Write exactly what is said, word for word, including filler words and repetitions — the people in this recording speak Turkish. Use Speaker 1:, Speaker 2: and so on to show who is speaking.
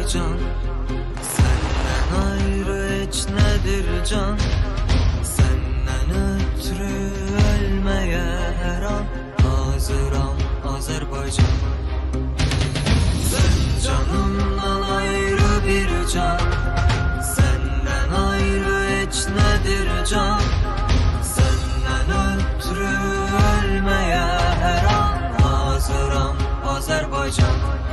Speaker 1: Azerbaycan. Senden ayrı hiç nedir can? Senden ötürü ölmeye her an hazıram Azerbaycan. Sen canımdan ayrı bir can, senden ayrı hiç nedir can? Senden ötürü ölmeye her an hazıram Azerbaycan.